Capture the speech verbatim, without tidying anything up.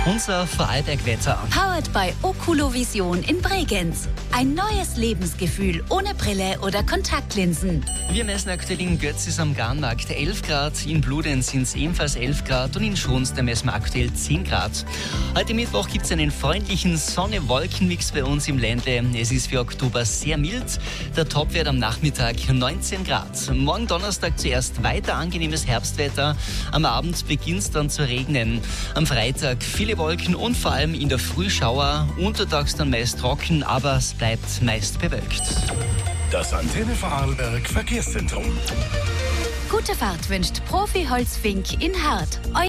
Unser Vorarlberg-Wetter. Powered by Oculovision in Bregenz. Ein neues Lebensgefühl ohne Brille oder Kontaktlinsen. Wir messen aktuell in Götzis am Garnmarkt elf Grad, in Bludenz sind es ebenfalls elf Grad und in Schons, da messen wir aktuell zehn Grad. Heute Mittwoch gibt es einen freundlichen Sonne-Wolken-Mix bei uns im Ländle. Es ist für Oktober sehr mild. Der Topwert am Nachmittag neunzehn Grad. Morgen Donnerstag zuerst weiter angenehmes Herbstwetter. Am Abend beginnt es dann zu regnen. Am Freitag viele Wolken und vor allem in der Früh Schauer. Untertags dann meist trocken, aber es bleibt meist bewölkt. Das Antenne Vorarlberg Verkehrszentrum. Gute Fahrt wünscht Profi Holz Fink in Hart.